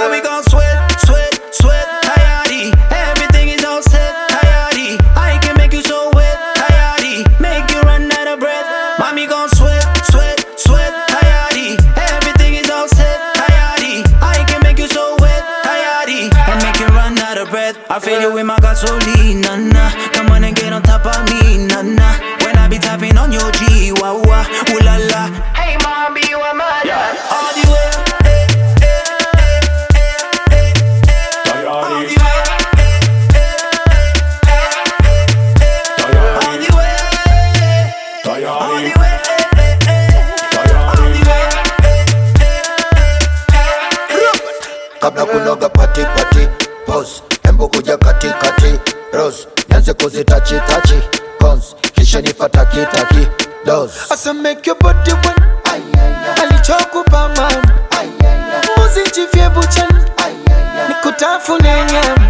Now we gon' sweat, sweat, sweat, tidy. Everything is all set, tidy. I can make you so wet, tidy. Make you run out of breath. Mommy gon' sweat, sweat, sweat, tidy. Everything is all set, tidy. I can make you so wet, tidy. And make you run out of breath. I fill you with my gasoline, nah. Come on and get on top of me, nah. When I be tapping on your G, wah wah, ooh la la. Hey mom, you a man, yeah. All the way. Kabla kunoga pati pause, embo kuja kati rose, nianze kuzitachi cons, kisha nifata kitaki dose. Asa make your body wet, alichokupa mama, muzijifye buchani, nikutafune nyama.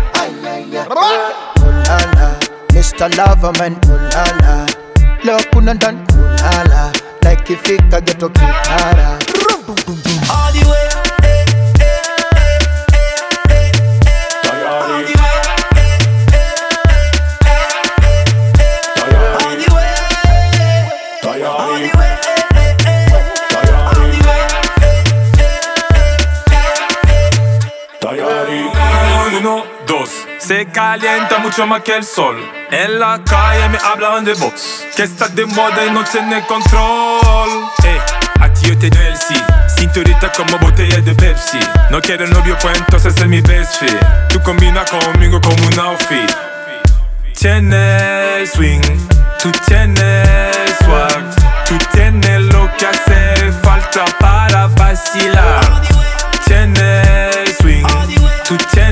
Ulala, Mr. Loverman, ulala, leo kuna ndani ulala, like ifika geto kitara. All the way. Uno, dos, se calienta mucho más que el sol. En la calle me hablan de vos, que estás de moda y no tienes control. A ti yo te doy el sí, cinturita como botella de Pepsi. No quiero novio pues entonces es mi best fit. Tú combinas conmigo como un outfit. Tienes el swing, tú tienes el swag, tú tienes lo que hace falta para vacilar. Tienes el swing, tú tienes